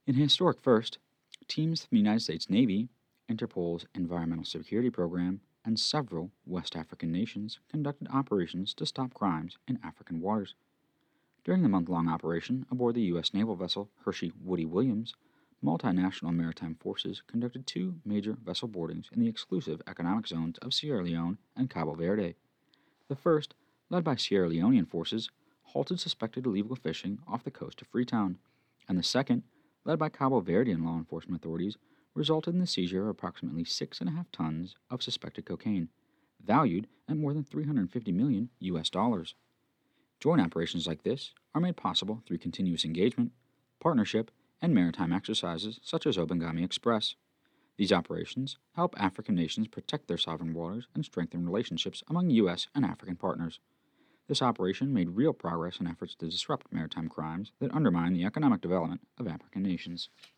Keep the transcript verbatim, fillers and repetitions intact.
In a historic first, teams from the United States Navy, Interpol's Environmental Security Program, and several West African nations conducted operations to stop crimes in African waters. During the month-long operation aboard the U S naval vessel Hershey Woody Williams, multinational maritime forces conducted two major vessel boardings in the exclusive economic zones of Sierra Leone and Cabo Verde. The first, led by Sierra Leonean forces, halted suspected illegal fishing off the coast of Freetown, and the second, led by Cabo Verdean law enforcement authorities, resulted in the seizure of approximately six and a half tons of suspected cocaine, valued at more than three hundred fifty million U S dollars. Joint operations like this are made possible through continuous engagement, partnership, and maritime exercises such as Obangami Express. These operations help African nations protect their sovereign waters and strengthen relationships among U S and African partners. This operation made real progress in efforts to disrupt maritime crimes that undermine the economic development of African nations.